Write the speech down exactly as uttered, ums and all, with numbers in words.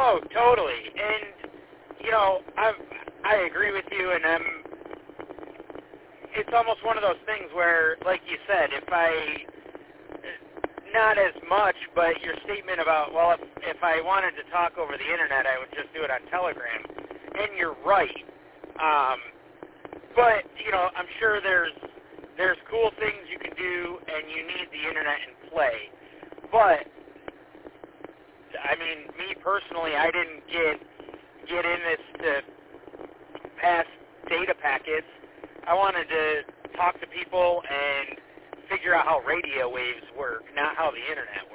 Oh, totally. And, you know, I I agree with you, and I'm, it's almost one of those things where, like you said, if I, not as much, but your statement about, well, if, if I wanted to talk over the internet, I would just do it on Telegram. And you're right. Um, but, you know, I'm sure there's there's cool things you can do, and you need the internet in play. But, I mean, me personally, I didn't get get in this to pass data packets. I wanted to talk to people and figure out how radio waves work, not how the internet